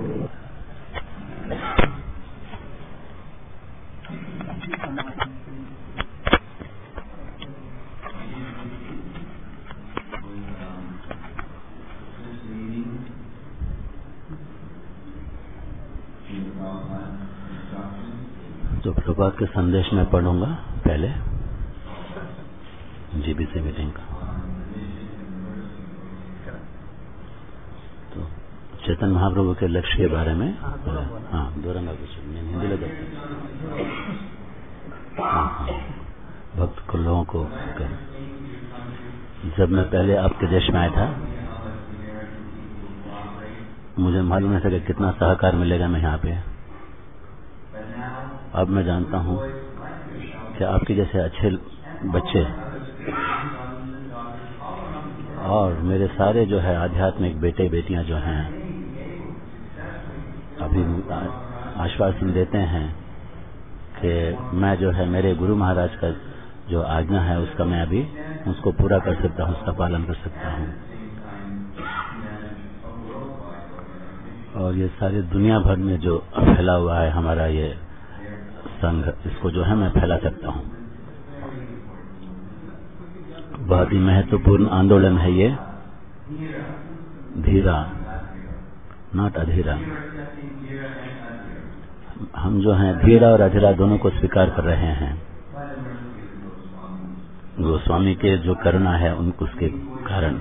तो प्रभात के संदेश में पढ़ूंगा पहले जीबीसी मीटिंग का। तो चेतन महाप्रभु के लक्ष्य के बारे में दोहराऊंगा कुछ हिंदी लगा भक्त को लोगों को जब मैं पहले आपके देश में आया था मुझे मालूम नहीं था कि कितना सहकार मिलेगा मैं यहाँ पे। अब मैं जानता हूँ कि आपके जैसे अच्छे बच्चे और मेरे सारे जो है आध्यात्मिक बेटे बेटियां जो हैं अभी आश्वासन देते हैं कि मैं जो है मेरे गुरु महाराज का जो आज्ञा है उसका मैं अभी उसको पूरा कर सकता हूँ, उसका पालन कर सकता हूँ। और ये सारी दुनिया भर में जो फैला हुआ है हमारा ये संघ, इसको जो है मैं फैला सकता हूँ। बहुत ही महत्वपूर्ण आंदोलन है ये, धीरा नॉट अधीरा। हम जो हैं धीरा और अधीरा दोनों को स्वीकार कर रहे हैं। गोस्वामी के जो करुणा है उसके कारण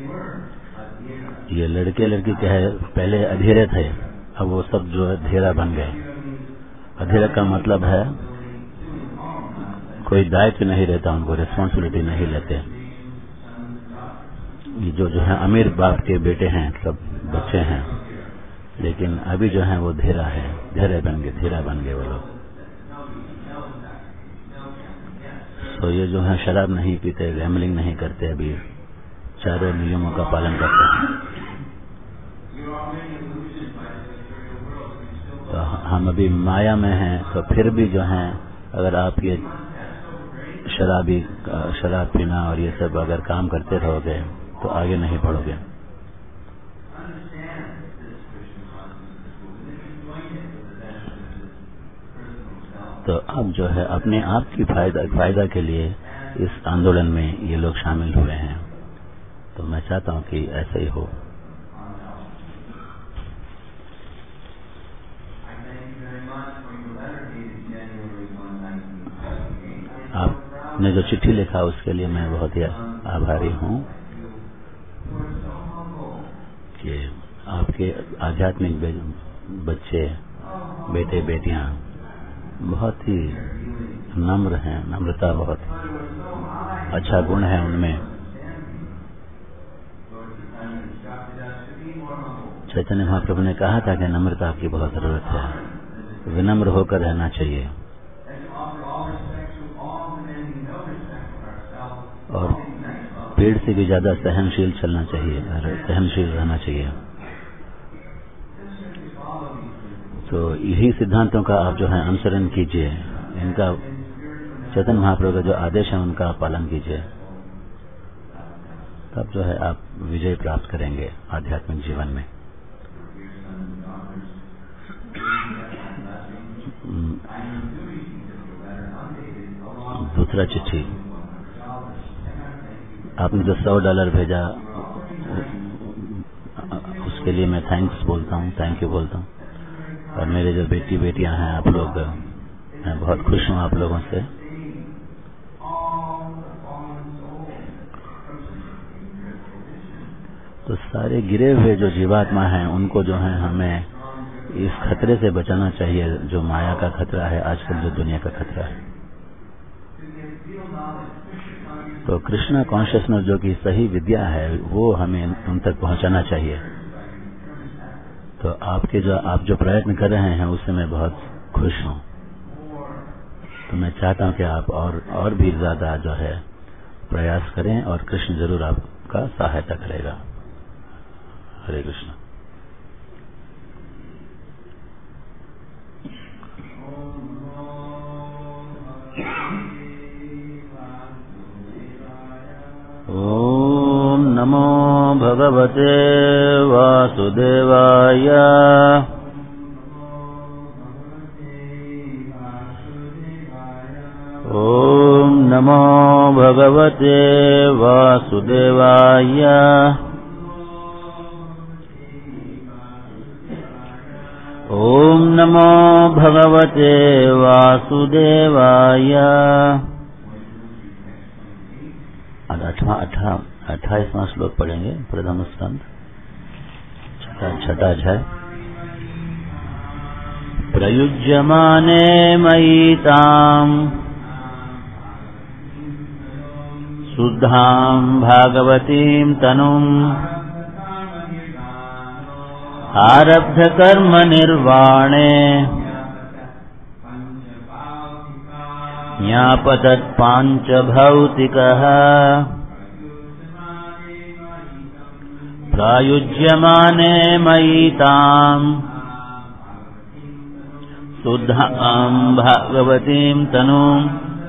ये लड़के लड़की क्या है पहले अधीरे थे, अब वो सब जो है धीरा बन गए। अधीरा का मतलब है कोई दायित्व नहीं रहता, उनको रिस्पॉन्सिबिलिटी नहीं लेते। ये जो है अमीर बाप के बेटे हैं, सब बच्चे हैं, लेकिन अभी जो है वो धीरा है, धीरे बन गए, धीरा बन गए वो लोग। तो ये जो है शराब नहीं पीते, गैम्बलिंग नहीं करते, अभी चारों नियमों का पालन करते हैं। तो हम अभी माया में हैं, तो फिर भी जो है अगर आप ये शराब पीना और ये सब अगर काम करते रहोगे तो आगे नहीं बढ़ोगे। तो अब जो है अपने आप की फायदा के लिए इस आंदोलन में ये लोग शामिल हुए हैं। तो मैं चाहता हूं कि ऐसा ही हो। आपने जो चिट्ठी लिखा उसके लिए मैं बहुत ही आभारी हूं कि आपके आध्यात्मिक बच्चे बेटे बेटियां बहुत ही नम्र हैं, नम्रता बहुत अच्छा गुण है उनमें। चैतन्य महाप्रभु ने कहा था कि नम्रता की बहुत जरूरत है, विनम्र होकर रहना चाहिए और पेड़ से भी ज्यादा सहनशील चलना चाहिए, सहनशील रहना चाहिए। तो यही सिद्धांतों का आप जो है अनुसरण कीजिए, इनका चैतन्य महाप्रभु का जो आदेश है उनका आप पालन कीजिए, तब जो है आप विजय प्राप्त करेंगे आध्यात्मिक जीवन में। दूसरा चिट्ठी आपने जो $100 भेजा उसके लिए मैं थैंक्स बोलता हूँ, थैंक यू बोलता हूँ। और मेरे जो बेटी बेटियां हैं आप लोग, मैं बहुत खुश हूँ आप लोगों से। तो सारे गिरे हुए जो जीवात्मा हैं उनको जो है हमें इस खतरे से बचाना चाहिए जो माया का खतरा है, आजकल जो दुनिया का खतरा है। तो कृष्णा कॉन्शियसनेस जो कि सही विद्या है वो हमें उन तक पहुंचाना चाहिए। तो आप जो प्रयत्न कर रहे हैं उससे मैं बहुत खुश हूँ। तो मैं चाहता हूँ कि आप और भी ज्यादा जो है प्रयास करें और कृष्ण जरूर आपका सहायता करेगा। हरे कृष्ण। ओम नमो भगवते वासुदेवाय। वासुदेवाय। ओम नमो भगवते वासुदेवाय। ओम नमो भगवते वासुदेवाय। आज 28वां श्लोक पढ़ेंगे, प्रथम स्कंद, छठा अध्याय। प्रयुज्यमाने मयि ताम् शुद्धां भागवतीं तनुम् आरब्ध कर्म निर्वाणे ज्ञापतत् पांच भौतिकः। प्रयुज्यमाने मयि ताम् शुद्धां भागवतीं तनुम्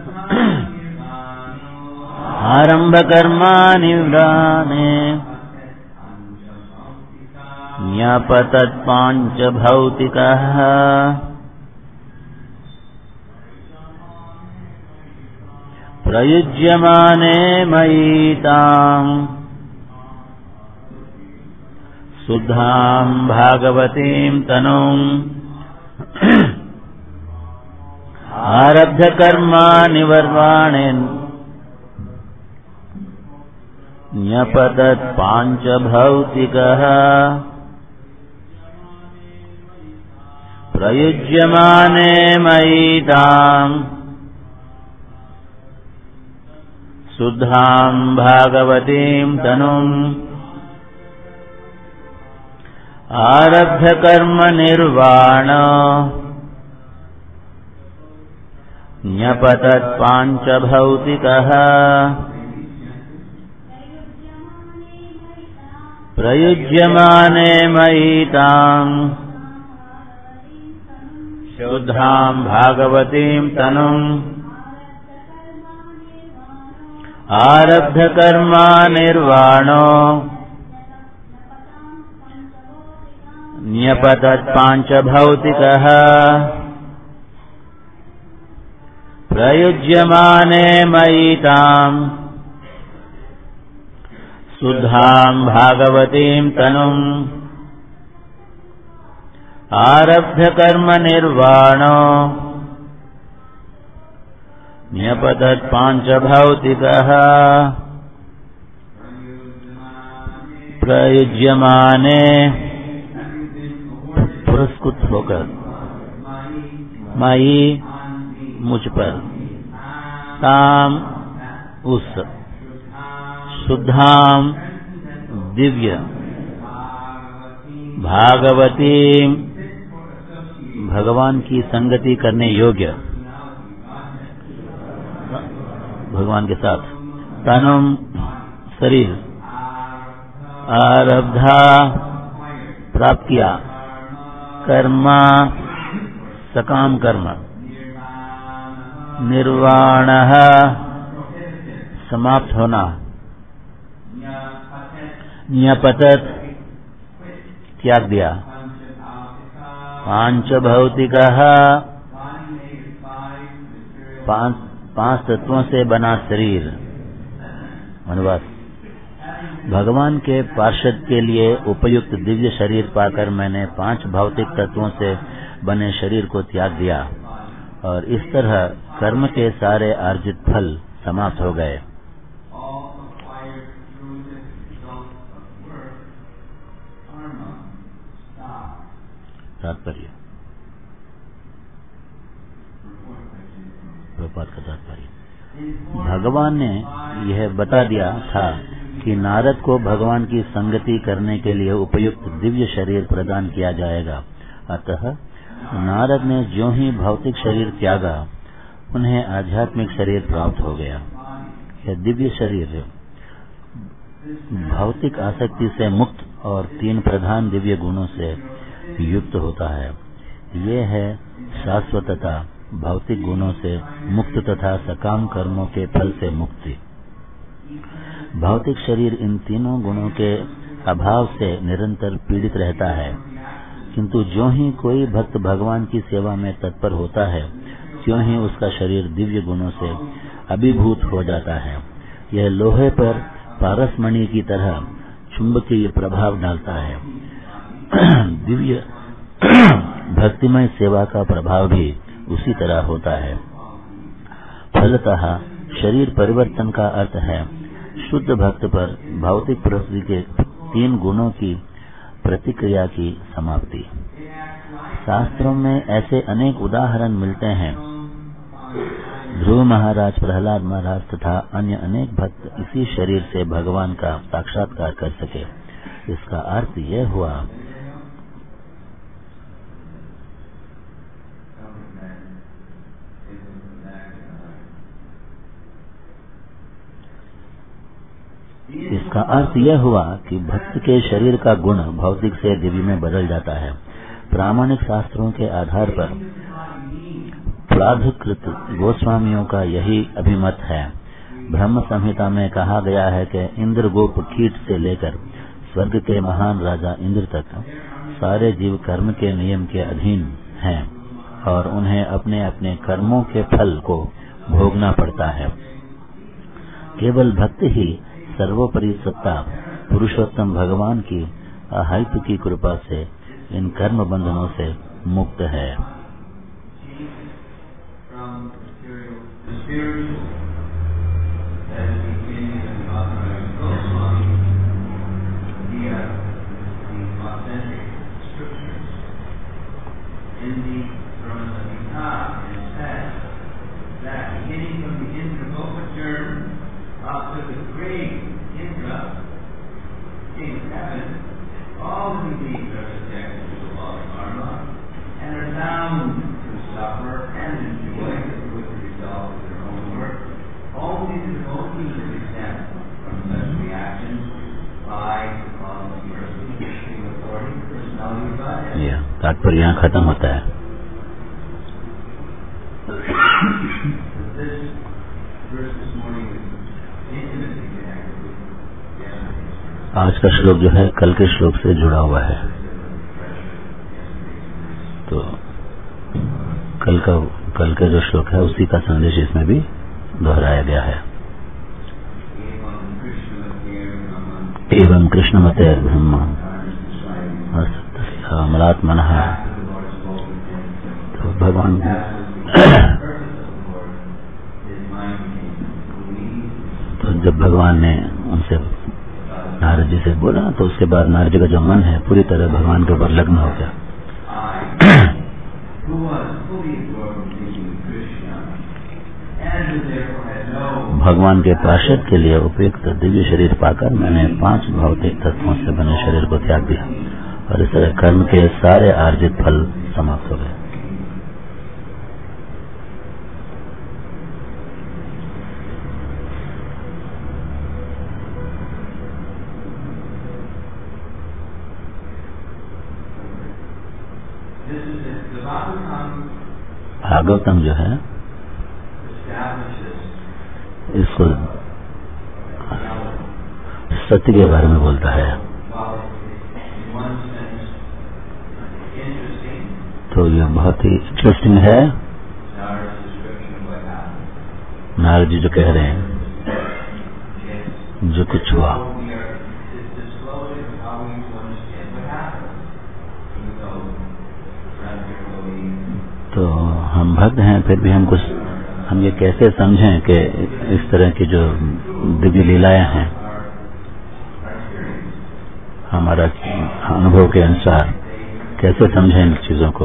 आरम्भ कर्माणि व्राणे ज्ञापतत् पांच भौतिकः। प्रयुज्यमाने मयि ताम् शुद्धां भागवतीं तनुम् आरब्ध कर्माणि वर्वाणे ज्ञापतत् पांच भौतिकः। प्रयुज्यमाने मयि ताम् शुद्धां भागवतीं तनुम् आरब्ध कर्म निर्वाण ज्ञापतत् पांच भौतिकः। प्रयुज्यमाने मयि ताम् शुद्धां भागवतीं तनुम् आरब्ध कर्मा निर्वाणो ज्ञापतत् पांच भौतिकः। प्रयुज्यमाने मयि ताम् शुद्धां भागवतीं तनुम् आरब्ध कर्म निर्वाणो ज्ञापतत् पांच भौतिकः। प्रयुज्यमाने पुरस्कृत होकर मयि मुझ पर ताम उस शुद्धां दिव्य भागवती भगवान की संगति करने योग्य, भगवान के साथ तनुम शरीर आरब्धा प्राप्त किया, कर्मा सकाम कर्म, निर्वाणः समाप्त होना, ज्ञापतत् त्याग दिया, पांच भौतिकः पांच तत्वों से बना शरीर। अनुवाद: भगवान के पार्षद के लिए उपयुक्त दिव्य शरीर पाकर मैंने पांच भौतिक तत्वों से बने शरीर को त्याग दिया और इस तरह कर्म के सारे अर्जित फल समाप्त हो गए। तात्पर्य, प्रपात का तात्पर्य, भगवान ने यह बता दिया था कि नारद को भगवान की संगति करने के लिए उपयुक्त दिव्य शरीर प्रदान किया जाएगा। अतः नारद ने ज्यों ही भौतिक शरीर त्यागा, उन्हें आध्यात्मिक शरीर प्राप्त हो गया। यह दिव्य शरीर भौतिक आसक्ति से मुक्त और तीन प्रधान दिव्य गुणों से युक्त होता है। ये है शाश्वतता, भौतिक गुणों से मुक्त तथा सकाम कर्मों के फल से मुक्ति। भौतिक शरीर इन तीनों गुणों के अभाव से निरंतर पीड़ित रहता है। किंतु ज्यों ही कोई भक्त भगवान की सेवा में तत्पर होता है, त्यों ही उसका शरीर दिव्य गुणों से अभिभूत हो जाता है। यह लोहे पर पारसमणि की तरह चुंबकीय प्रभाव डालता है। दिव्य भक्तिमय सेवा का प्रभाव भी उसी तरह होता है। फलतः शरीर परिवर्तन का अर्थ है शुद्ध भक्त पर भौतिक प्रकृति के 3 गुणों की प्रतिक्रिया की समाप्ति। शास्त्रों में ऐसे अनेक उदाहरण मिलते हैं। ध्रुव महाराज, प्रहलाद महाराज तथा अन्य अनेक भक्त इसी शरीर से भगवान का साक्षात्कार कर सके। इसका अर्थ यह हुआ कि भक्त के शरीर का गुण भौतिक से दिव्य में बदल जाता है। प्रामाणिक शास्त्रों के आधार पर प्राधिकृत गोस्वामियों का यही अभिमत है। ब्रह्म संहिता में कहा गया है कि इंद्रगोप कीट से लेकर स्वर्ग के महान राजा इंद्र तक सारे जीव कर्म के नियम के अधीन हैं और उन्हें अपने अपने कर्मों के फल को भोगना पड़ता है। केवल भक्त ही सर्वोपरि सत्ता पुरुषोत्तम भगवान की अहैतु की कृपा से इन कर्म बंधनों से मुक्त है। तात्पर्य यहाँ खत्म होता है। आज का श्लोक जो है कल के श्लोक से जुड़ा हुआ है, तो कल का जो श्लोक है उसी का संदेश इसमें भी दोहराया गया है। एवं कृष्णमते ब्रह्म अमलात्मनः। तो भगवान तो जब भगवान ने उनसे नारद जी से बोला तो उसके बाद नारद जी का जो मन है पूरी तरह भगवान के ऊपर लग्न हो गया। भगवान के पार्षद के लिए उपयुक्त दिव्य शरीर पाकर मैंने 5 भौतिक तत्वों से बने शरीर को त्याग दिया और इस तरह कर्म के सारे अर्जित फल समाप्त हो गए। भागवतम जो है इसको सत्य के बारे में बोलता है। तो ये बहुत ही इंटरेस्टिंग है। नारद जी जो कह रहे हैं जो कुछ हुआ, तो हम भक्त हैं फिर भी हम ये कैसे समझें कि इस तरह की जो दिव्य लीलाएं हैं हमारा अनुभव के अनुसार कैसे समझें इन चीजों को।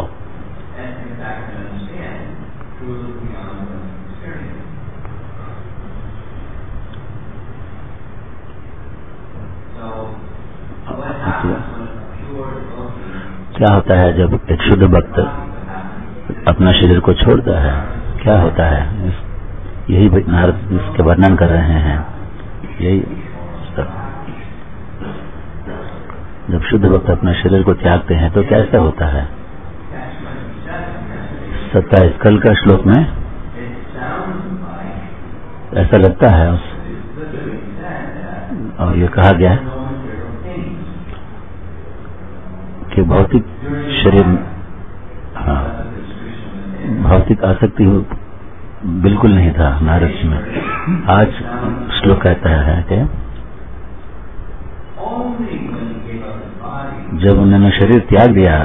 क्या होता है जब एक शुद्ध भक्त अपना शरीर को छोड़ता है, क्या होता है? यही नारद इसके वर्णन कर रहे हैं। यही सब जब शुद्ध भक्त अपने शरीर को त्यागते हैं तो कैसा होता है? 27 कल का श्लोक में ऐसा लगता है और ये कहा गया कि भौतिक शरीर, हाँ, भौतिक आसक्ति बिल्कुल नहीं था नारद जी में। आज श्लोक कहता है कि जब उन्होंने शरीर त्याग दिया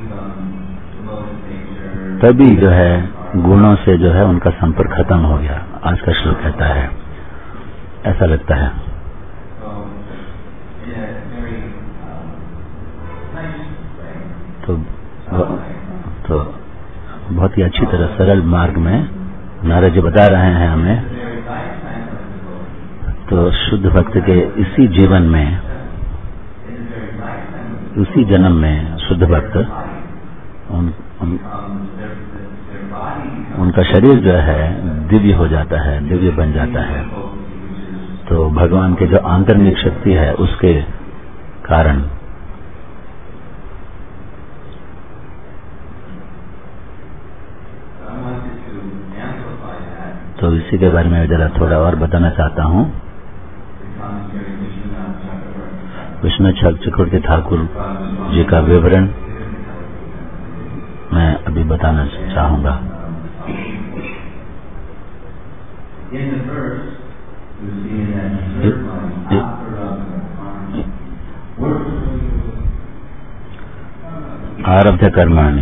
तभी जो है गुणों से जो है उनका संपर्क खत्म हो गया। आज का श्लोक कहता है, ऐसा लगता है। तो बहुत ही अच्छी तरह सरल मार्ग में नारद जी बता रहे हैं हमें। तो शुद्ध भक्त के इसी जीवन में, उसी जन्म में शुद्ध भक्त उनका शरीर जो है दिव्य हो जाता है, दिव्य बन जाता है। तो भगवान के जो आंतरिक शक्ति है उसके कारण। तो इसी के बारे में जरा थोड़ा और बताना चाहता हूँ। विष्णु चक्रवर्ती ठाकुर जी का विवरण मैं अभी बताना चाहूंगा। आरब्ध कर्माणि,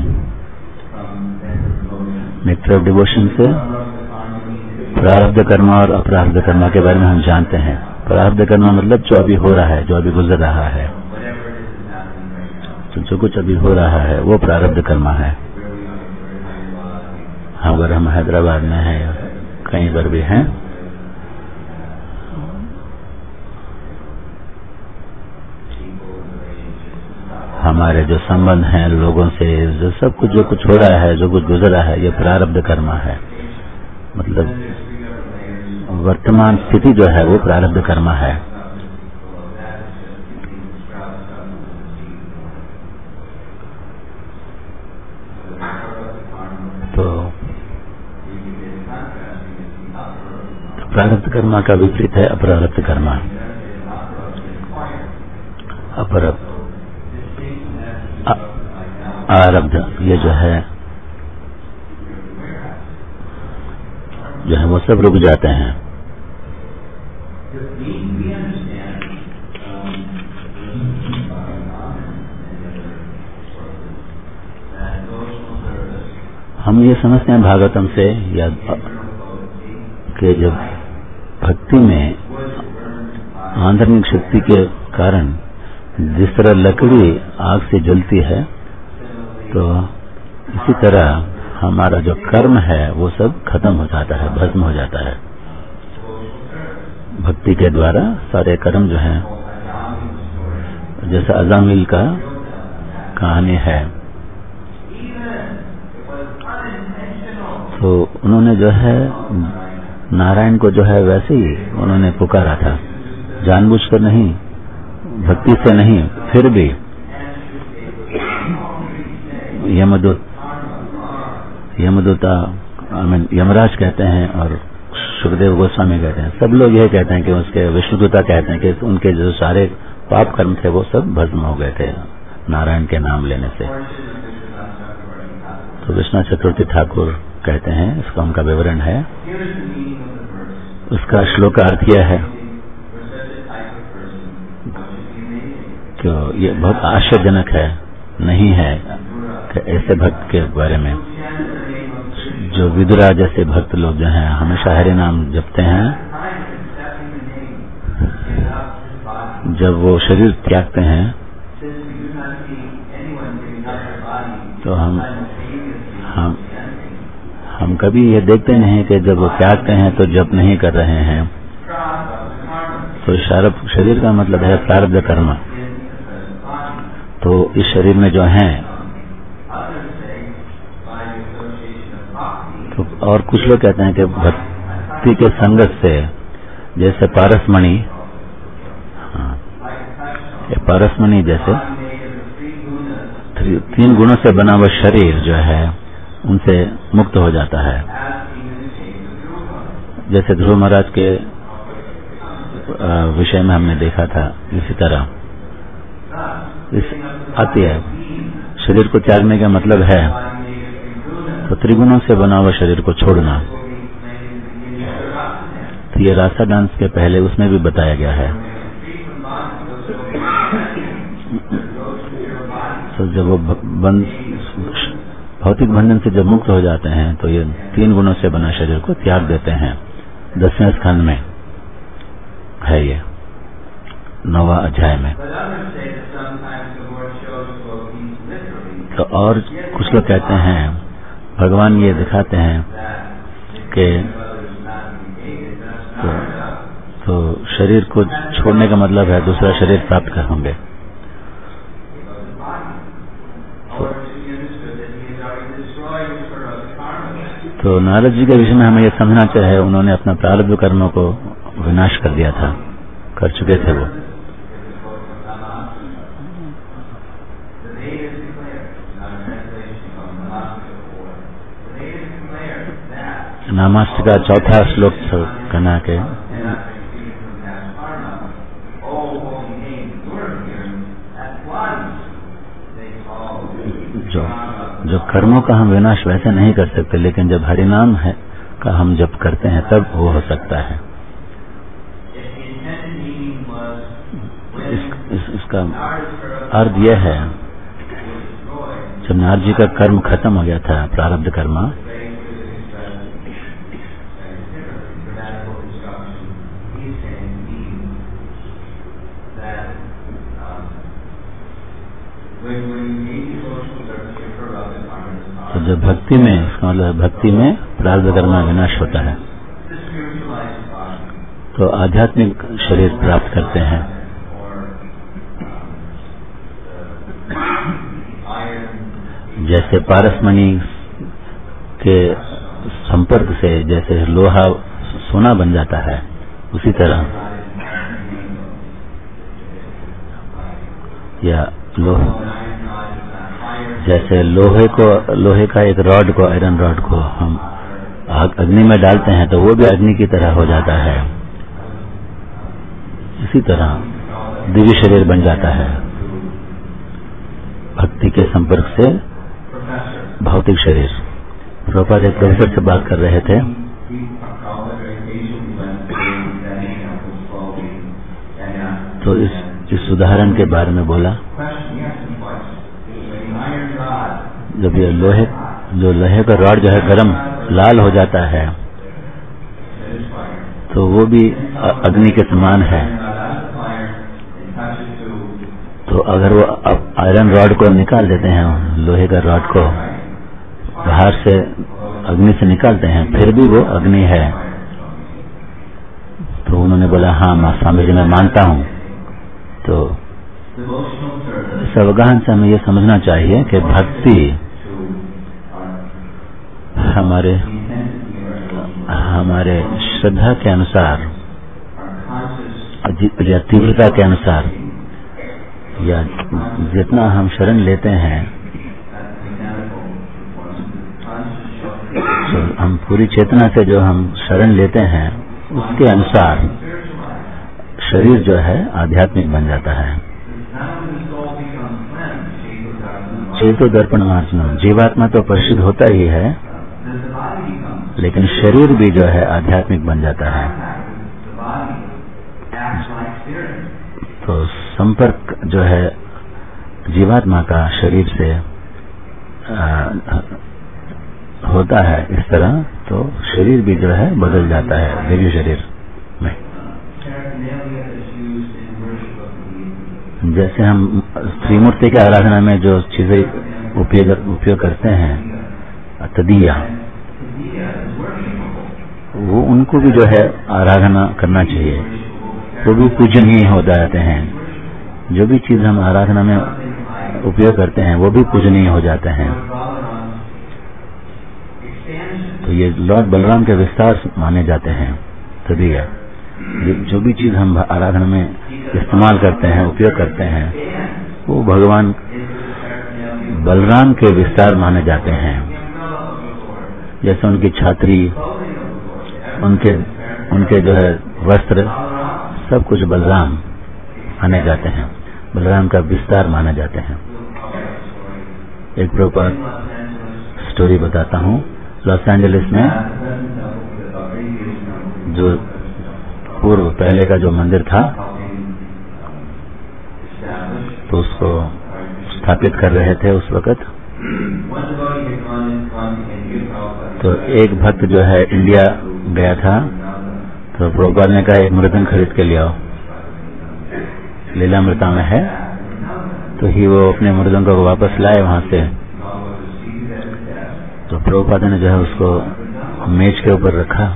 नेक्टर ऑफ डिवोशन से प्रारब्ध कर्म और अप्रारब्ध कर्म के बारे में हम जानते हैं। प्रारब्ध कर्म मतलब जो अभी हो रहा है, जो अभी गुजर रहा है। तो जो कुछ अभी हो रहा है वो प्रारब्ध कर्म है। अगर हम हैदराबाद में हैं या कहीं पर भी हैं, हमारे जो संबंध हैं लोगों से, जो सब कुछ, जो कुछ हो रहा है, जो कुछ गुजर रहा है, ये प्रारब्ध कर्म है। मतलब वर्तमान स्थिति जो है वो प्रारब्ध कर्म है। तो प्रारब्ध कर्म का विपरीत है अप्रारब्ध कर्म। आरब्ध ये जो है वो सब रुक जाते हैं। हम ये समझते हैं भागवतम से या कि जब भक्ति में आंतरिक शक्ति के कारण जिस तरह लकड़ी आग से जलती है, तो इसी तरह हमारा जो कर्म है वो सब खत्म हो जाता है, भस्म हो जाता है। भक्ति के द्वारा सारे कर्म जो हैं, जैसे अजामिल का कहानी है, तो उन्होंने जो है नारायण को जो है वैसे ही उन्होंने पुकारा था, जानबूझकर नहीं, भक्ति से नहीं, फिर भी यमदूता यमराज कहते हैं और सुखदेव गोस्वामी कहते हैं, सब लोग यह कहते हैं कि उसके विष्णुदूता कहते हैं कि उनके जो सारे पाप कर्म थे वो सब भस्म हो गए थे नारायण के नाम लेने से। तो विष्णु चक्रवर्ती ठाकुर कहते हैं, इसका उनका विवरण है। उसका श्लोक अर्थ यह है कि ये बहुत आश्चर्यजनक है, नहीं है कि ऐसे भक्त के बारे में जो विदुरा जैसे भक्त लोग जो हैं हमेशा हरि नाम जपते हैं, जब वो शरीर त्यागते हैं तो हम कभी ये देखते नहीं कि जब वो त्यागते हैं तो जप नहीं कर रहे हैं। तो शरीर का मतलब है प्रारब्ध कर्म। तो इस शरीर में जो हैं, तो और कुछ लोग कहते हैं कि भक्ति के संगत से, जैसे पारसमणि, पारसमणि जैसे 3 गुणों से बना हुआ शरीर जो है उनसे मुक्त हो जाता है। जैसे ध्रुव महाराज के विषय में हमने देखा था, इसी तरह आती है शरीर को त्यागने का मतलब है तो त्रिगुणों से बना हुआ शरीर को छोड़ना। तो ये रासा डांस के पहले उसमें भी बताया गया है। तो जब वो भौतिक बंधन से जब मुक्त हो जाते हैं तो ये 3 गुणों से बना शरीर को त्याग देते हैं। 10वें स्कंद में है ये, 9वां अध्याय में। तो और कुछ लोग कहते हैं, भगवान ये दिखाते हैं कि तो शरीर को छोड़ने का मतलब है दूसरा शरीर प्राप्त कर होंगे। तो नारद जी के विषय में हमें यह समझना चाहिए, उन्होंने अपना प्रारब्ध कर्मों को विनाश कर दिया था, कर चुके थे वो। नामाष्ट का 4था श्लोक कहना के जो कर्मों का हम विनाश वैसे नहीं कर सकते, लेकिन जब हरिनाम है का हम जब करते हैं तब वो हो सकता है। इसका अर्थ यह है, जब नारद जी का कर्म खत्म हो गया था, प्रारब्ध कर्म, तो जब भक्ति में, इसका मतलब भक्ति में प्रारब्ध कर्म विनाश होता है तो आध्यात्मिक शरीर प्राप्त करते हैं। जैसे पारसमणि के संपर्क से जैसे लोहा सोना बन जाता है, उसी तरह या जैसे लोहे का एक रॉड को, आयरन रॉड को हम अग्नि में डालते हैं तो वो भी अग्नि की तरह हो जाता है। इसी तरह दिव्य शरीर बन जाता है भक्ति के संपर्क से भौतिक शरीर। प्रभुपाद एक प्रोफेसर से बात कर रहे थे, तो इस उदाहरण के बारे में बोला, जब ये लोहे का रॉड जो है गरम लाल हो जाता है तो वो भी अग्नि के समान है। तो अगर वो आयरन रॉड को निकाल देते हैं, लोहे का रॉड को बाहर से अग्नि से निकालते हैं, फिर भी वो अग्नि है। तो उन्होंने बोला, हाँ स्वामी जी मैं मानता हूँ। तो इस अवगाहन से हमें ये समझना चाहिए कि भक्ति हमारे श्रद्धा के अनुसार या तीव्रता के अनुसार या जितना हम शरण लेते हैं, तो हम पूरी चेतना से जो हम शरण लेते हैं उसके अनुसार शरीर जो है आध्यात्मिक बन जाता है। चेतो दर्पण मार्जनम, जीवात्मा तो परिशुद्ध होता ही है, लेकिन शरीर भी जो है आध्यात्मिक बन जाता है। तो संपर्क जो है जीवात्मा का शरीर से होता है इस तरह, तो शरीर भी जो है बदल जाता है दिव्य शरीर में। जैसे हम त्रिमूर्ति की आराधना में जो चीजें उपयोग करते हैं, तदीया, वो उनको भी जो है आराधना करना चाहिए, वो भी पूजनीय हो जाते हैं। जो भी चीज हम आराधना में उपयोग करते हैं वो भी पूजनीय हो जाते हैं। तो ये लॉर्ड बलराम के विस्तार माने जाते हैं। तदीया, जो भी चीज हम आराधना में इस्तेमाल करते हैं, उपयोग करते हैं, वो भगवान बलराम के विस्तार माने जाते हैं। जैसे उनकी छात्री, उनके जो है वस्त्र, सब कुछ बलराम माने जाते हैं, बलराम का विस्तार माने जाते हैं। एक प्रभुपाद स्टोरी बताता हूँ। लॉस एंजलिस में जो पूर्व पहले का जो मंदिर था तो उसको स्थापित कर रहे थे उस वक्त। तो एक भक्त जो है इंडिया गया था, तो प्रभुपाद ने कहा एक मृदंग खरीद के ले आओ, लीलामृता में है। तो ही वो अपने मृदंग को वापस लाए वहां से। तो प्रभुपाद ने जो है उसको मेज के ऊपर रखा।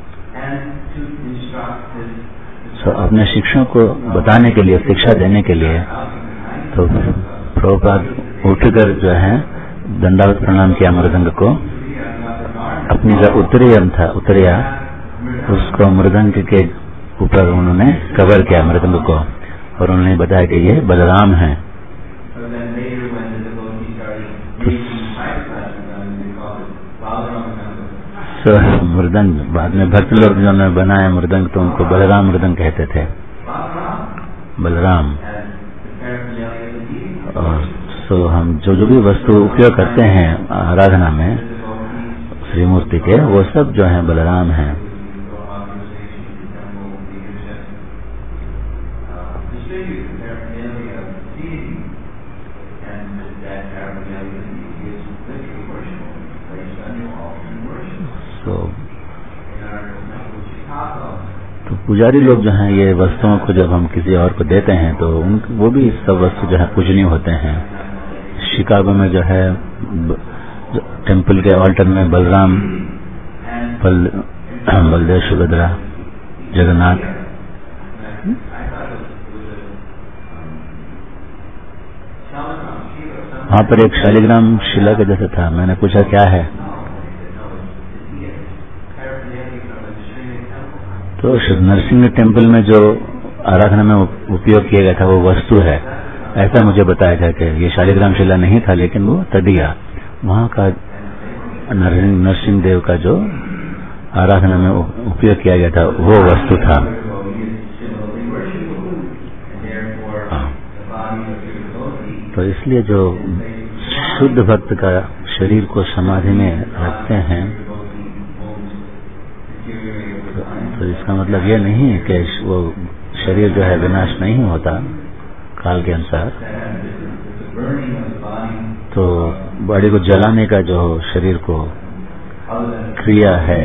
तो अपने शिक्षकों को बताने के लिए, शिक्षा देने के लिए, तो प्रभुपाद उठकर जो है दंडावत प्रणाम किया मृदंग को। अपनी जो उत्तरीयम था, उत्तरिया, उसको मृदंग के ऊपर उन्होंने कवर किया मृदंग को, और उन्होंने बताया कि ये बलराम है। तो मृदंग बाद में भक्त लोग जिन्होंने बनाया मृदंग तो उनको बलराम मृदंग कहते थे, बलराम। और सो हम जो भी वस्तु उपयोग करते हैं आराधना में श्री मूर्ति के, वो सब जो है बलराम हैं। तो पुजारी लोग जो हैं ये वस्तुओं को जब हम किसी और को देते हैं तो वो भी सब वस्तु जो है पूजनीय होते हैं। शिकागो में जो है टेम्पल के ऑल्टर में बलराम, बलदेव, सुभद्रा, जगन्नाथ, वहां पर एक शालिग्राम शिला के जैसा था। मैंने पूछा क्या है, तो नरसिंह टेम्पल में जो आराधना में उपयोग किया गया था वो वस्तु है, ऐसा मुझे बताया गया कि ये शालिग्राम शिला नहीं था, लेकिन वो तदिया वहां का नरसिंह देव का जो आराधना में उपयोग किया गया था वो वस्तु था। तो इसलिए जो शुद्ध भक्त का शरीर को समाधि में रखते हैं, तो इसका मतलब ये नहीं है कि वो शरीर जो है विनाश नहीं होता काल के अनुसार। तो बॉडी को जलाने का जो शरीर को क्रिया है,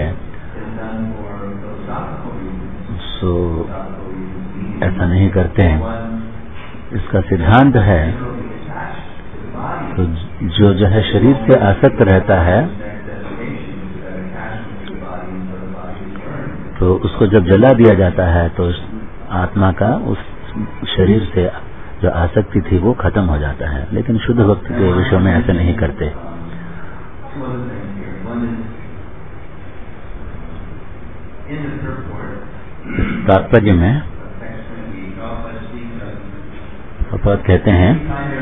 सो ऐसा नहीं करते हैं। इसका सिद्धांत है तो जो है शरीर से आसक्त रहता है, तो उसको जब जला दिया जाता है तो आत्मा का उस शरीर से जो आसक्ति थी वो खत्म हो जाता है। लेकिन शुद्ध भक्त के विषय में ऐसे नहीं करते। तात्पर्य में प्रभुपाद कहते हैं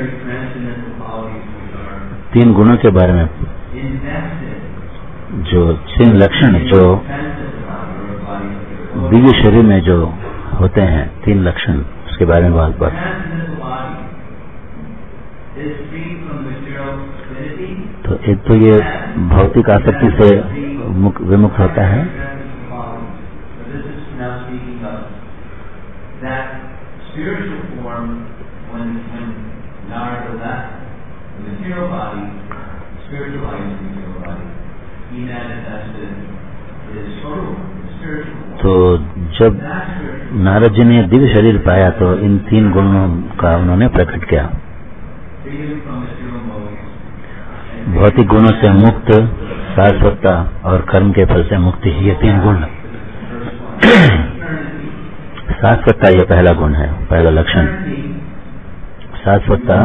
3 गुणों के बारे में, जो 3 लक्षण जो दिव्य शरीर में जो होते हैं, 3 लक्षण, उसके बारे में बात। तो एक तो ये भौतिक आसक्ति से विमुक्त होता है, तो जब नारद जी ने दिव्य शरीर पाया तो इन 3 गुणों का उन्होंने प्रकट किया। भौतिक गुणों से मुक्त, शाश्वतता और कर्म के फल से मुक्ति, ये 3 गुण। शाश्वतता ये पहला गुण है, पहला लक्षण। शाश्वतता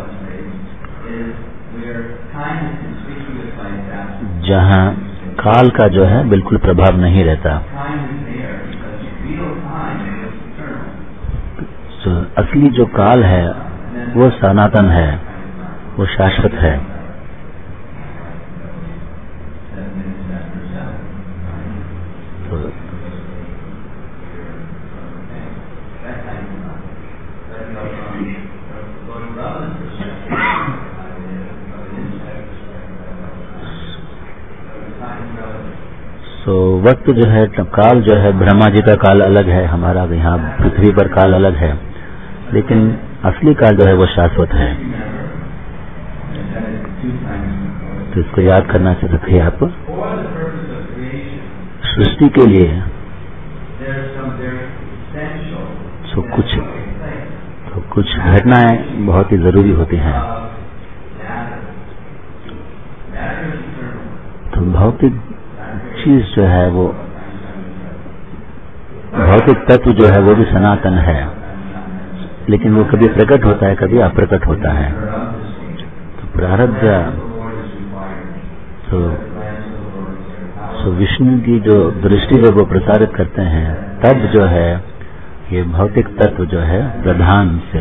जहाँ काल का जो है बिल्कुल प्रभाव नहीं रहता। तो असली जो काल है वो सनातन है, वो शाश्वत है। तो वक्त जो है, काल जो है, ब्रह्मा जी का काल अलग है, हमारा यहाँ पृथ्वी पर काल अलग है, लेकिन असली काल जो है वो शाश्वत है। तो इसको याद करना चाहिए आप। सृष्टि के लिए तो कुछ घटनाएं बहुत ही जरूरी होती हैं। तो भौतिक चीज जो है वो, भौतिक तत्व जो है वो भी सनातन है, लेकिन वो कभी प्रकट होता है, कभी अप्रकट होता है। तो प्रारब्ध तो विष्णु की जो दृष्टि जब वो प्रसारित करते हैं, तब जो है ये भौतिक तत्व जो है प्रधान से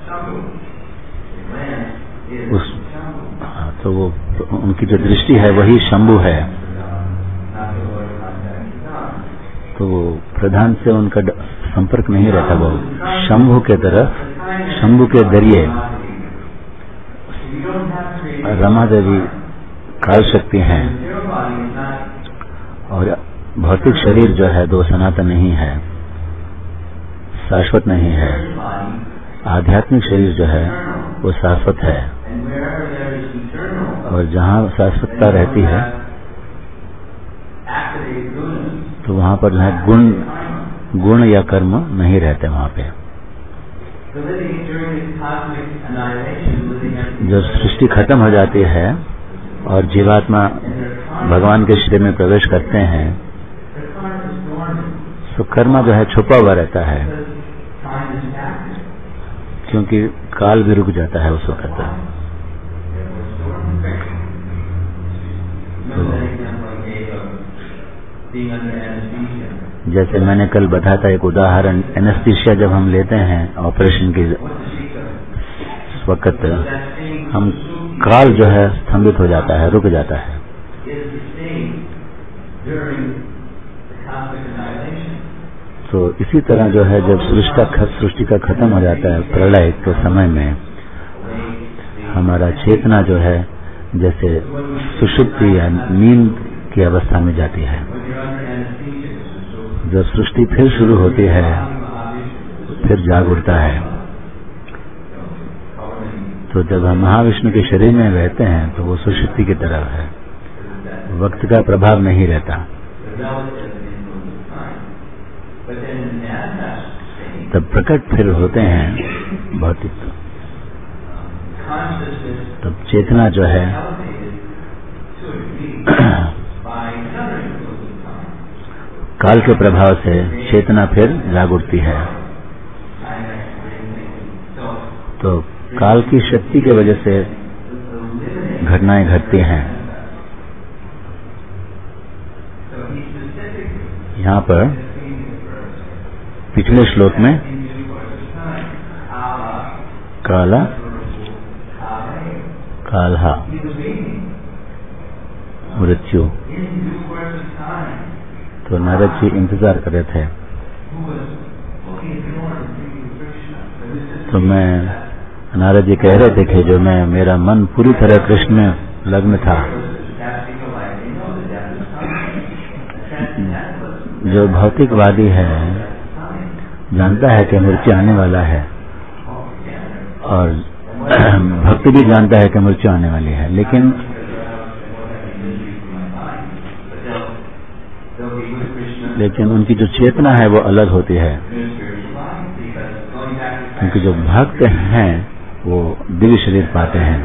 उस, तो वो उनकी जो दृष्टि है वही शंभु है। तो वो प्रधान से उनका संपर्क नहीं रहता, वो शंभु के तरफ, शंभु के जरिए। रमा देवी काल शक्ति हैं और भौतिक शरीर जो है दो सनातन नहीं है, शाश्वत नहीं है। आध्यात्मिक शरीर जो है वो शाश्वत है, और जहाँ शाश्वतता रहती है तो वहाँ पर जो है गुण या कर्म नहीं रहते वहाँ पे। जब सृष्टि खत्म हो जाती है और जीवात्मा भगवान के शरीर में प्रवेश करते हैं, तो कर्म जो है छुपा हुआ रहता है, क्योंकि काल भी रुक जाता है उस वक्त। जैसे मैंने कल बताया था एक उदाहरण, एनेस्थीसिया जब हम लेते हैं ऑपरेशन के वक्त, हम काल जो है स्तंभित हो जाता है, रुक जाता है। तो इसी तरह जो है जब सृष्टि का खत्म हो जाता है प्रलय के समय में, हमारा चेतना जो है जैसे सुषुप्ति या नींद की अवस्था में जाती है। जब सृष्टि फिर शुरू होती है, फिर जाग उठता है। तो जब हम महाविष्णु के शरीर में रहते हैं तो वो सुषुप्ति की तरह है, वक्त का प्रभाव नहीं रहता। तब प्रकट फिर होते हैं भौतिक, तब चेतना जो है काल के प्रभाव से चेतना फिर जाग उठती है। तो काल की शक्ति की वजह से घटनाएं घटती हैं। यहाँ पर पिछले श्लोक में काला काल्हा मृत्यु, तो नारद जी इंतजार कर रहे थे। तो नारद जी कह रहे थे कि जो मेरा मन पूरी तरह कृष्ण में लग्न था, जो भौतिकवादी है जानता है कि मृत्यु आने वाला है, और भक्ति भी जानता है कि मृत्यु आने वाली है, लेकिन उनकी जो चेतना है वो अलग होती है, क्योंकि जो भक्त हैं वो दिव्य शरीर पाते हैं।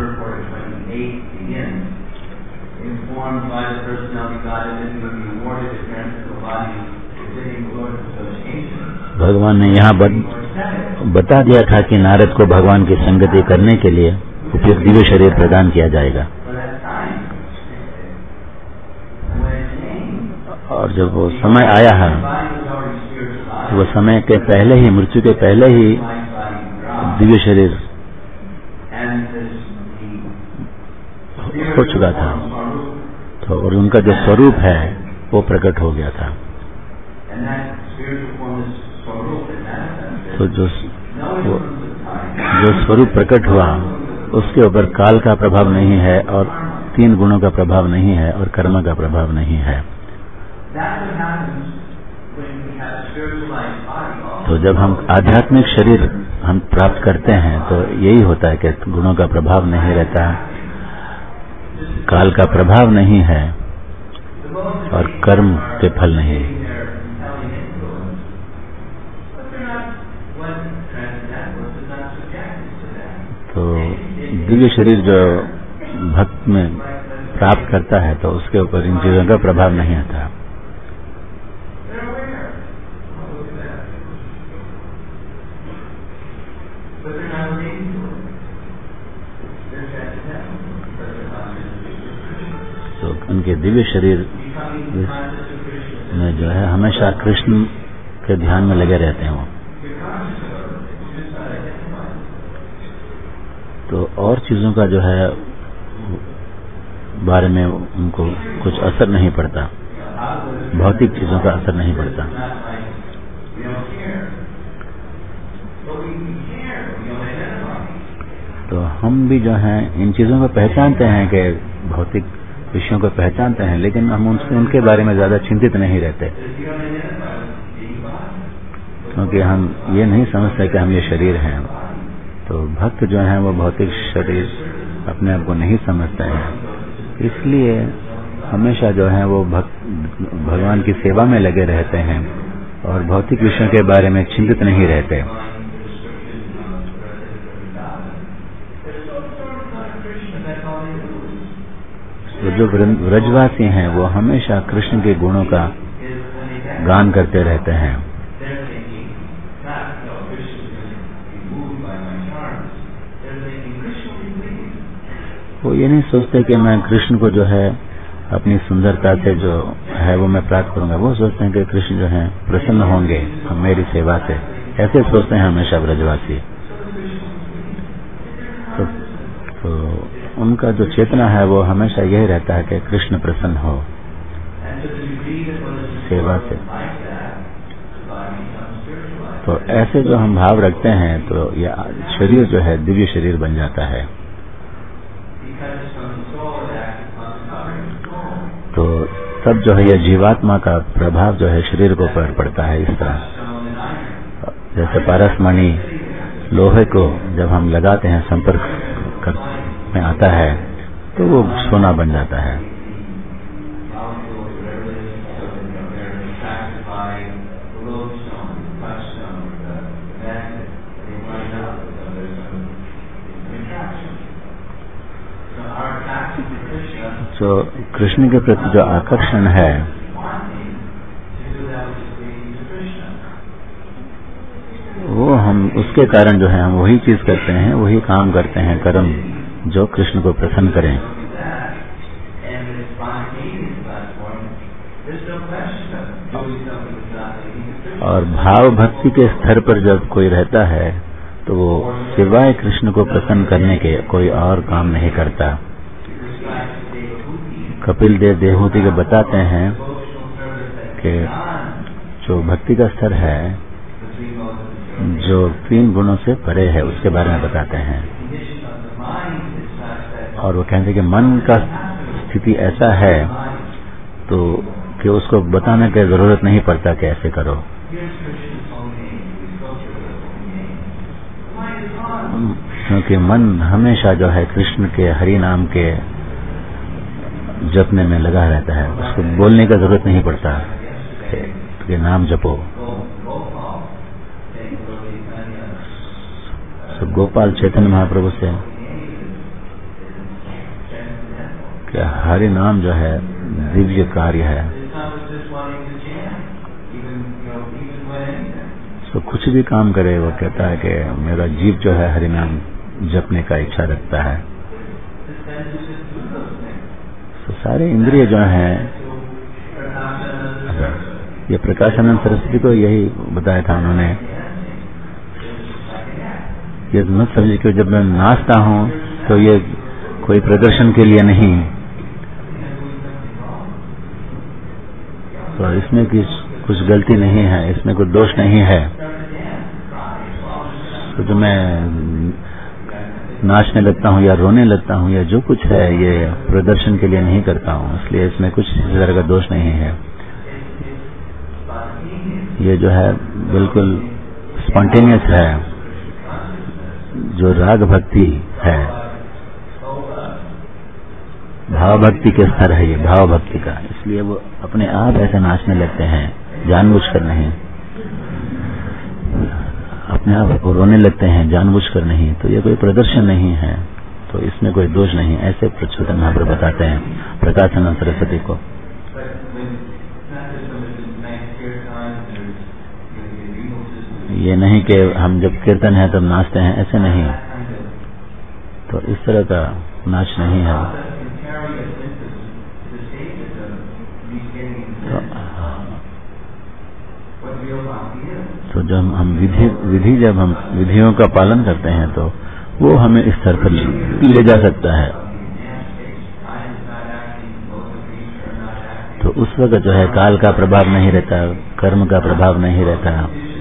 भगवान ने यहाँ बता दिया था कि नारद को भगवान की संगति करने के लिए उपयुक्त दिव्य शरीर प्रदान किया जाएगा, और जब वो समय आया है तो वो समय के पहले ही, मृत्यु के पहले ही दिव्य शरीर हो चुका था। तो और उनका जो स्वरूप है वो प्रकट हो गया था। तो जो स्वरूप प्रकट हुआ उसके ऊपर काल का प्रभाव नहीं है, और 3 गुणों का प्रभाव नहीं है, और कर्म का प्रभाव नहीं है। तो जब हम आध्यात्मिक शरीर हम प्राप्त करते हैं तो यही होता है कि गुणों का प्रभाव नहीं रहता, काल का प्रभाव नहीं है और कर्म के फल नहीं। तो दिव्य शरीर जो भक्त में प्राप्त करता है तो उसके ऊपर इन चीजों का प्रभाव नहीं आता। तो उनके दिव्य शरीर में जो है हमेशा कृष्ण के ध्यान में लगे रहते हैं वो। तो और चीजों का जो है बारे में उनको कुछ असर नहीं पड़ता, भौतिक चीजों का असर नहीं पड़ता। तो हम भी जो हैं इन चीजों को पहचानते हैं कि भौतिक विषयों को पहचानते हैं, लेकिन हम उनके बारे में ज्यादा चिंतित नहीं रहते, क्योंकि हम ये नहीं समझते कि हम ये शरीर हैं। तो भक्त जो हैं वो भौतिक शरीर अपने आप को नहीं समझते हैं, इसलिए हमेशा जो है वो भगवान की सेवा में लगे रहते हैं और भौतिक विषयों के बारे में चिंतित नहीं रहते। तो जो व्रजवासी हैं वो हमेशा कृष्ण के गुणों का गान करते रहते हैं। वो ये नहीं सोचते कि मैं कृष्ण को जो है अपनी सुंदरता से जो है वो मैं प्राप्त करूंगा, वो सोचते हैं कि कृष्ण जो है प्रसन्न होंगे मेरी सेवा से, ऐसे सोचते हैं हमेशा व्रजवासी। तो उनका जो चेतना है वो हमेशा यही रहता है कि कृष्ण प्रसन्न हो सेवा से। तो ऐसे जो हम भाव रखते हैं तो ये शरीर जो है दिव्य शरीर बन जाता है। तो तब जो है ये जीवात्मा का प्रभाव जो है शरीर को पड़ता है। इस तरह जैसे पारसमणि लोहे को जब हम लगाते हैं संपर्क में आता है तो वो सोना बन जाता है। तो कृष्ण के प्रति जो आकर्षण है वो हम उसके कारण जो है हम वही चीज करते हैं, वही काम करते हैं, कर्म जो कृष्ण को प्रसन्न करें। और भाव भक्ति के स्तर पर जब कोई रहता है तो वो सिवाय कृष्ण को प्रसन्न करने के कोई और काम नहीं करता। कपिल देव देवहूति के बताते हैं कि जो भक्ति का स्तर है जो 3 गुणों से परे है उसके बारे में बताते हैं। और वो कहते हैं कि मन का स्थिति ऐसा है तो कि उसको बताने की जरूरत नहीं पड़ता कि ऐसे करो। क्योंकि मन हमेशा जो है कृष्ण के हरि नाम के जपने में लगा रहता है, उसको बोलने का जरूरत नहीं पड़ता कि नाम जपो। तो गोपाल चैतन्य महाप्रभु से कि हरि नाम जो है दिव्य कार्य है, तो कुछ भी काम करे वो कहता है कि मेरा जीव जो है हरि नाम जपने का इच्छा रखता है। तो सारे इंद्रिय जो हैं, ये प्रकाशानंद सरस्वती को यही बताया था उन्होंने, ये मत समझिए कि जब मैं नाचता हूँ तो ये कोई प्रदर्शन के लिए नहीं, तो इसमें कुछ गलती नहीं है, इसमें कुछ दोष नहीं है। तो जो मैं नाचने लगता हूँ या रोने लगता हूँ या जो कुछ है ये प्रदर्शन के लिए नहीं करता हूँ, इसलिए इसमें कुछ इस तरह का दोष नहीं है। ये जो है बिल्कुल स्पॉन्टेनियस है, जो राग भक्ति है, भाव भक्ति के स्तर है ये, भाव भक्ति का। इसलिए वो अपने आप ऐसे नाचने लगते हैं, जानबूझकर नहीं, अपने आप वो रोने लगते हैं जानबूझकर नहीं। तो ये कोई प्रदर्शन नहीं है, तो इसमें कोई दोष नहीं। ऐसे प्रचोदन महाप्रभु बताते हैं प्रकाशानंद सरस्वती को। ये नहीं कि हम जब कीर्तन है तब नाचते हैं, ऐसे नहीं। तो इस तरह का नाच नहीं है। तो जब हम विधि जब हम विधियों का पालन करते हैं तो वो हमें इस स्तर पर ले जा सकता है। तो उस वक्त जो है काल का प्रभाव नहीं रहता, कर्म का प्रभाव नहीं रहता।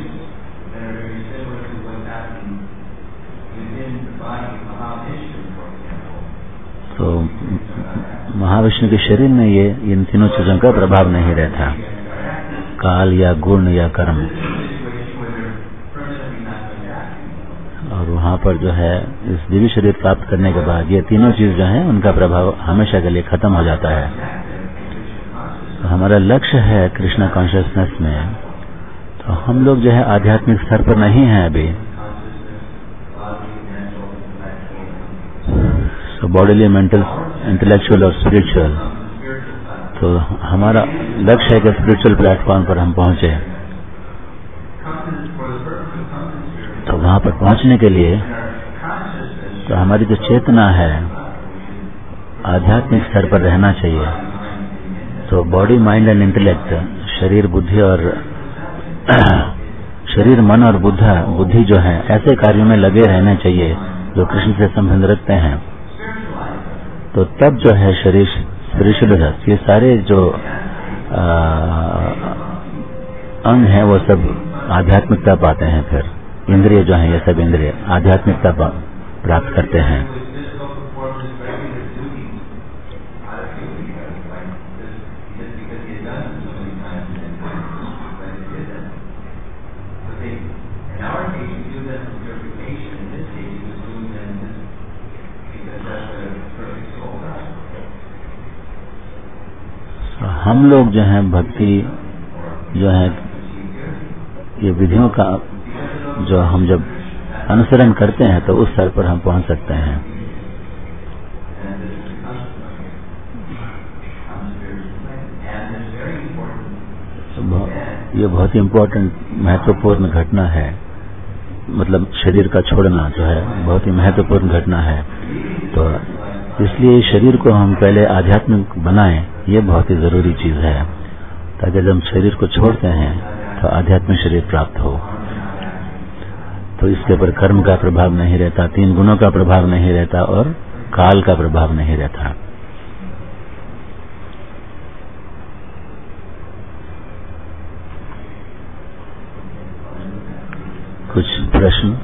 तो महाविष्णु के शरीर में ये इन तीनों चीजों का प्रभाव नहीं रहता, काल या गुण या कर्म। और वहाँ पर जो है इस दिव्य शरीर प्राप्त करने के बाद ये तीनों चीज जो है उनका प्रभाव हमेशा के लिए खत्म हो जाता है। तो हमारा लक्ष्य है कृष्णा कॉन्शियसनेस में। तो हम लोग जो है आध्यात्मिक स्तर पर नहीं है अभी। तो बॉडीली, मेंटल, इंटेलेक्चुअल और स्पिरिचुअल। तो हमारा लक्ष्य है कि स्पिरिचुअल प्लेटफॉर्म पर हम पहुंचे। तो वहां पर पहुंचने के लिए तो हमारी जो चेतना है आध्यात्मिक स्तर पर रहना चाहिए। तो बॉडी, माइंड एंड इंटेलेक्ट, शरीर, बुद्धि और शरीर, मन और बुद्धि जो है ऐसे कार्यों में लगे रहने चाहिए जो कृष्ण से संबंध रखते हैं। तो तब जो है शरीर स्पिरिचुअल, ये सारे जो अंग हैं वो सब आध्यात्मिकता पाते हैं। फिर इंद्रिय जो हैं ये सब इंद्रिय आध्यात्मिकता प्राप्त करते हैं। हम लोग जो हैं भक्ति जो है ये विधियों का जो हम जब अनुसरण करते हैं तो उस स्तर पर हम पहुंच सकते हैं। तो ये बहुत ही इम्पोर्टेंट, महत्वपूर्ण घटना है। मतलब शरीर का छोड़ना जो है बहुत ही महत्वपूर्ण घटना है। तो इसलिए शरीर को हम पहले आध्यात्मिक बनाएं, ये बहुत ही जरूरी चीज है, ताकि जब हम शरीर को छोड़ते हैं तो आध्यात्मिक शरीर प्राप्त हो। तो इसके ऊपर कर्म का प्रभाव नहीं रहता, 3 गुणों का प्रभाव नहीं रहता और काल का प्रभाव नहीं रहता। कुछ प्रश्न?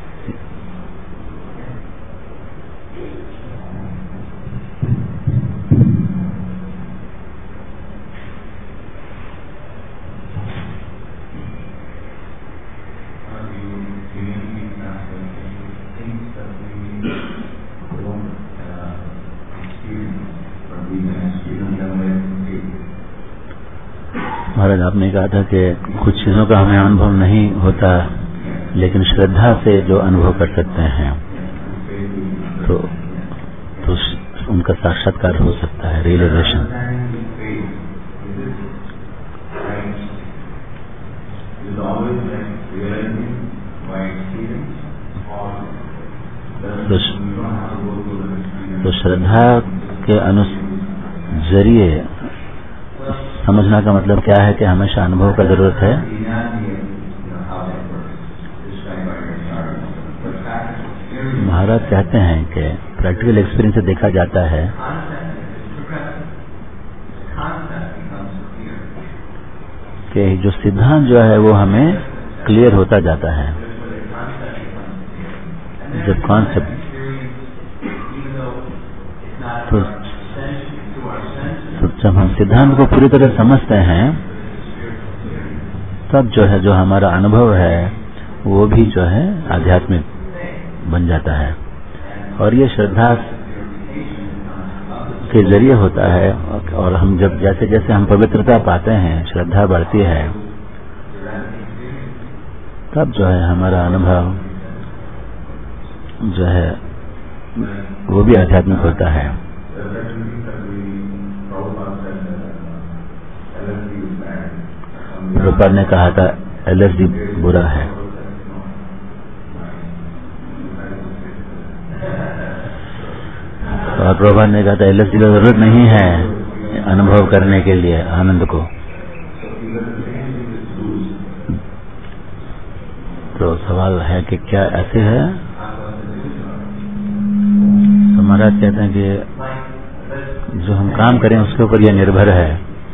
महाराज आपने कहा था कि कुछ चीजों का हमें अनुभव नहीं होता, लेकिन श्रद्धा से जो अनुभव कर सकते हैं तो उनका साक्षात्कार हो सकता है, रियलाइजेशन। तो श्रद्धा के जरिए समझना का मतलब क्या है कि हमेशा अनुभव का जरूरत है। महाराज कहते हैं कि प्रैक्टिकल एक्सपीरियंस से देखा जाता है कि जो सिद्धांत जो है वो हमें क्लियर होता जाता है। जब कॉन्सेप्ट तो जब हम सिद्धांत को पूरी तरह समझते हैं तब जो है जो हमारा अनुभव है वो भी जो है आध्यात्मिक बन जाता है। और ये श्रद्धा के जरिए होता है। और हम जब जैसे जैसे हम पवित्रता पाते हैं, श्रद्धा बढ़ती है, तब जो है हमारा अनुभव जो है वो भी आध्यात्मिक होता है। प्रभुपाद ने कहा था LSD बुरा है। और प्रभुपाद ने कहा था LSD की जरूरत नहीं है अनुभव करने के लिए आनंद को। तो सवाल है कि क्या ऐसे है? तो महाराज कहते हैं कि जो हम काम करें उसके ऊपर यह निर्भर है।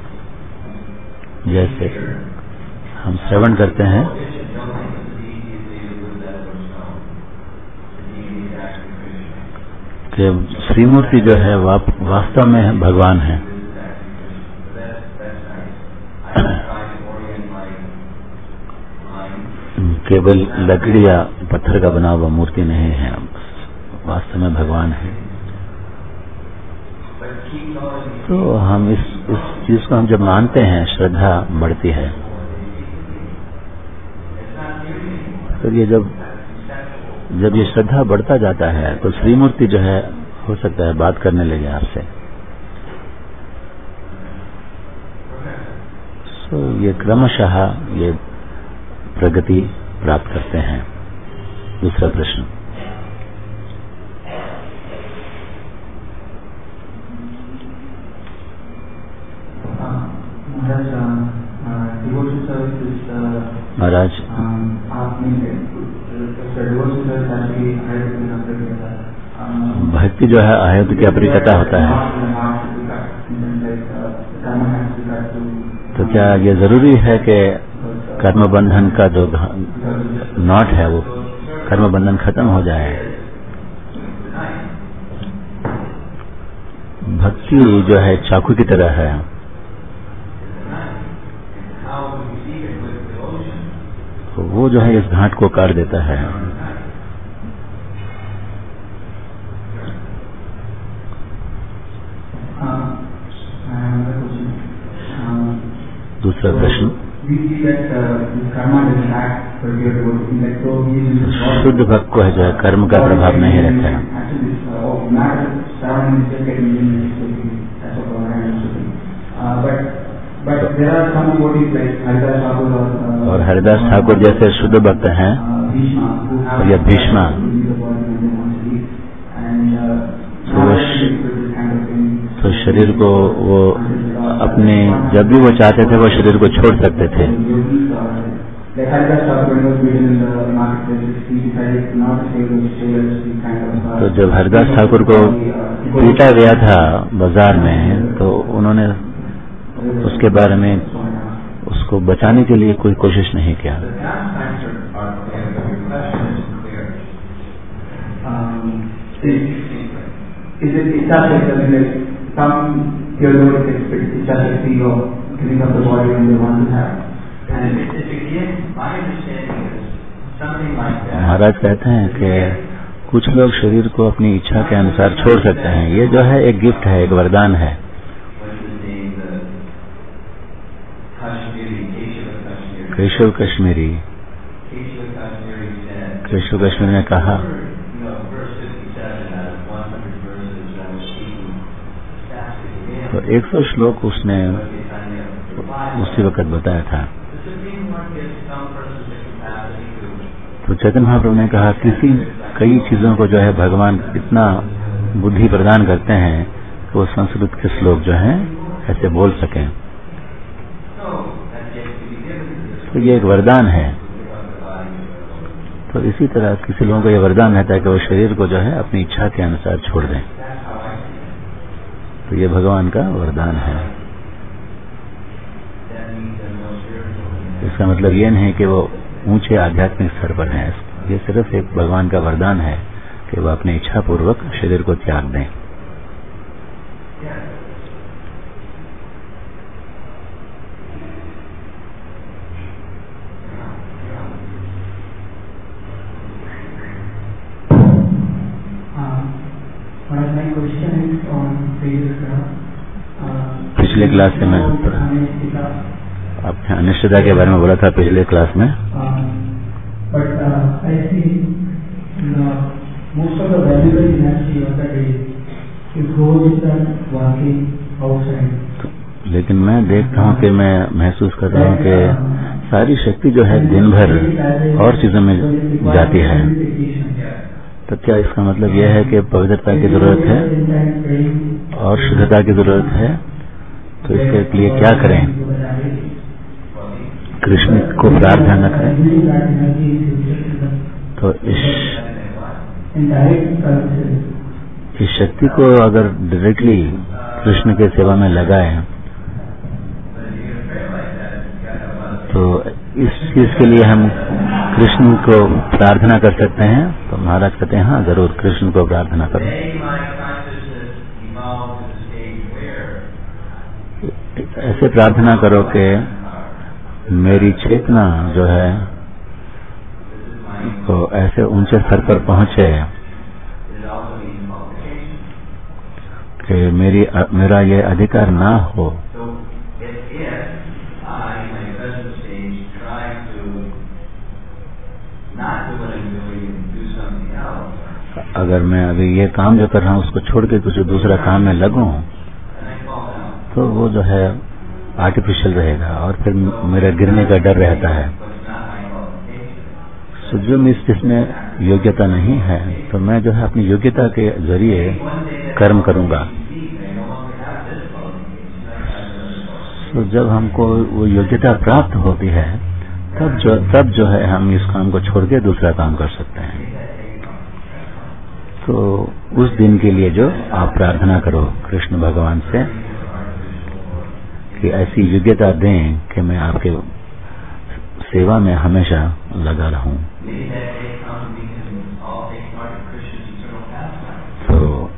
जैसे हम श्रवण करते हैं, कि श्रीमूर्ति जो है वास्तव में भगवान है। केवल लकड़ी या पत्थर का बना हुआ मूर्ति नहीं है, वास्तव में भगवान है। तो हम इस चीज को हम जब मानते हैं, श्रद्धा बढ़ती है। तो ये जब ये श्रद्धा बढ़ता जाता है तो श्रीमूर्ति जो है हो सकता है बात करने लगे आपसे। सो ये क्रमशः ये प्रगति प्राप्त करते हैं। दूसरा प्रश्न। महाराज भक्ति जो है आयुध की अपरिकता होता है। तो क्या ये जरूरी है कि कर्म बंधन का जो नॉट है वो कर्म बंधन खत्म हो जाए? भक्ति जो है चाकू की तरह है। तो वो जो है इस घाट को काट देता है। दूसरा प्रश्न। शुद्ध भक्त को है जो है कर्म का प्रभाव नहीं रहता है। और हरिदास ठाकुर जैसे शुद्ध भक्त हैं या भीष्मा, तो शरीर को वो अपने जब भी वो चाहते थे वो शरीर को छोड़ सकते थे। तो जब हरिदास ठाकुर को पीटा गया था बाजार में, तो उन्होंने उसके बारे में उसको बचाने के लिए कोई कोशिश नहीं किया। महाराज कहते हैं कि कुछ लोग शरीर को अपनी इच्छा के अनुसार छोड़ सकते हैं। ये जो है एक गिफ्ट है, एक वरदान है। केशव कश्मीरी ने कहा, तो 100 श्लोक उसने उसी वक्त बताया था। तो चैतन्य महाप्रभु ने कहा कई चीजों को जो है भगवान इतना बुद्धि प्रदान करते हैं कि वो संस्कृत के श्लोक जो हैं ऐसे बोल सकें। तो ये एक वरदान है। तो इसी तरह किसी लोगों को ये वरदान रहता है कि वो शरीर को जो है अपनी इच्छा के अनुसार छोड़ दें। तो ये भगवान का वरदान है। इसका मतलब ये नहीं कि वो ऊंचे आध्यात्मिक स्तर पर हैं। ये सिर्फ एक भगवान का वरदान है कि वो अपनी इच्छा पूर्वक शरीर को त्याग दें। पिछले क्लास से मैं आपने अनिश्चितता के बारे में बोला था पिछले क्लास में। लेकिन मैं देखता हूँ कि मैं महसूस कर रहा हूँ कि सारी शक्ति जो है दिन भर और चीजों में जाती है। तो क्या इसका मतलब यह है कि पवित्रता की जरूरत है और शुद्धता की जरूरत है? तो इसके लिए क्या करें? कृष्ण को प्रार्थना करें। तो इस शक्ति को अगर डायरेक्टली कृष्ण के सेवा में लगाए तो इस चीज के लिए हम कृष्ण को प्रार्थना कर सकते हैं। तो महाराज कहते हैं हाँ जरूर कृष्ण को प्रार्थना करो। ऐसे प्रार्थना करो कि मेरी चेतना जो है तो ऐसे ऊंचे स्तर पर पहुंचे कि मेरा ये अधिकार ना हो अगर मैं अभी ये काम जो कर रहा हूँ उसको छोड़ के कुछ दूसरा काम में लगूं तो वो जो है आर्टिफिशियल रहेगा और फिर मेरा गिरने का डर रहता है। तो जो जिसमें योग्यता नहीं है तो मैं जो है अपनी योग्यता के जरिए कर्म करूंगा। तो जब हमको वो योग्यता प्राप्त होती है तब जो है हम इस काम को छोड़ के दूसरा काम कर सकते हैं। तो उस दिन के लिए जो आप प्रार्थना करो कृष्ण भगवान से कि ऐसी योग्यता दें कि मैं आपके सेवा में हमेशा लगा रहूं। तो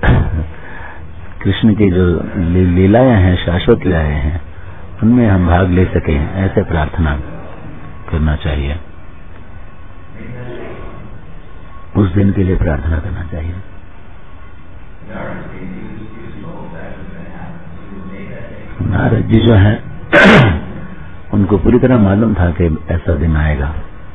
कृष्ण की जो लीलाएं हैं शाश्वत लीलाएं हैं उनमें हम भाग ले सकें ऐसे प्रार्थना करना चाहिए। उस दिन के लिए प्रार्थना करना चाहिए। नारद जी जो है उनको पूरी तरह मालूम था कि ऐसा दिन आएगा।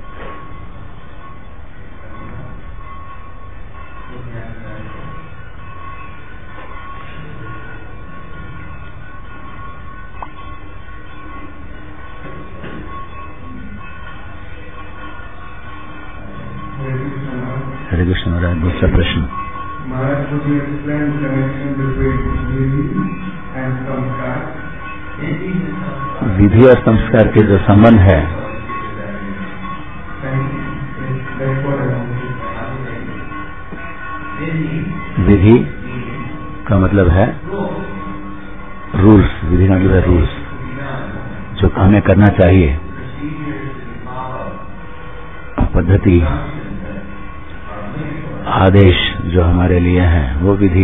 हरे कृष्ण महाराज दूसरा प्रश्न। विधि और संस्कार के जो संबंध है विधि का मतलब है रूल्स। विधि का मतलब है रूल्स जो हमें करना चाहिए। पद्धति आदेश जो हमारे लिए हैं वो विधि।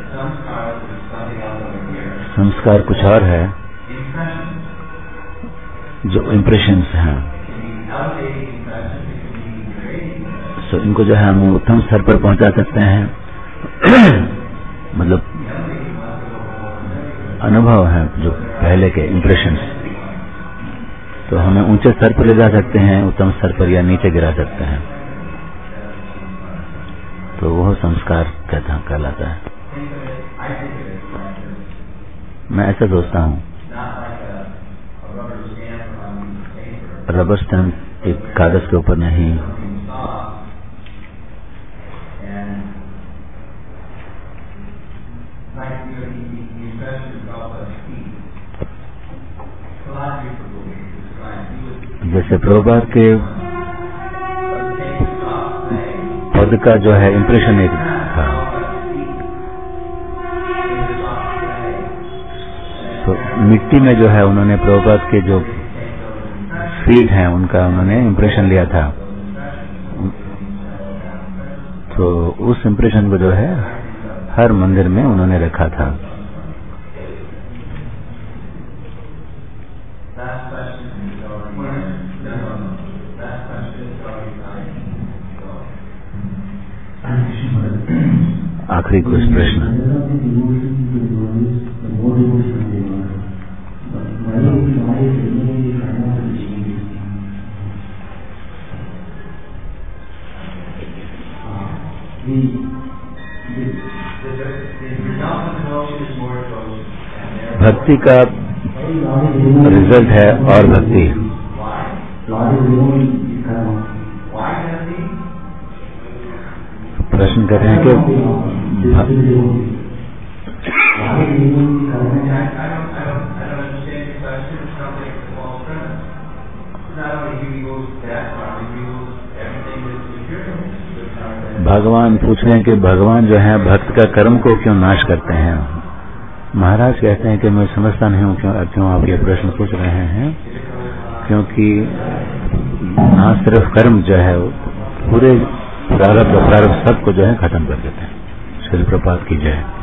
संस्कार कुछ और है जो इम्प्रेशंस हैं। तो इनको जो है हम उत्तम स्तर पर पहुंचा सकते हैं। मतलब अनुभव है जो पहले के इम्प्रेशंस तो हमें ऊंचे स्तर पर ले जा सकते हैं, उत्तम स्तर पर या नीचे गिरा सकते हैं। तो वह संस्कार कहलाता है। मैं ऐसा सोचता हूँ रबर स्टैम्प एक कागज के ऊपर नहीं जैसे प्रभुपाद के पद का जो है इम्प्रेशन एक था। तो मिट्टी में जो है उन्होंने प्रभुपाद के जो फीट हैं उनका उन्होंने इम्प्रेशन लिया था। तो उस इम्प्रेशन को जो है हर मंदिर में उन्होंने रखा था। आखिरी कुछ प्रश्न। भक्ति का रिजल्ट है और भक्ति। प्रश्न कर रहे हैं कि भगवान पूछ रहे हैं कि भगवान जो है भक्त का कर्म को क्यों नाश करते हैं। महाराज कहते हैं कि मैं समझता नहीं हूँ क्यों आप ये प्रश्न पूछ रहे हैं, क्योंकि ना सिर्फ कर्म जो है पूरे प्रारब्ध सबको जो है खत्म कर देते हैं। श्रील प्रभुपाद की जय।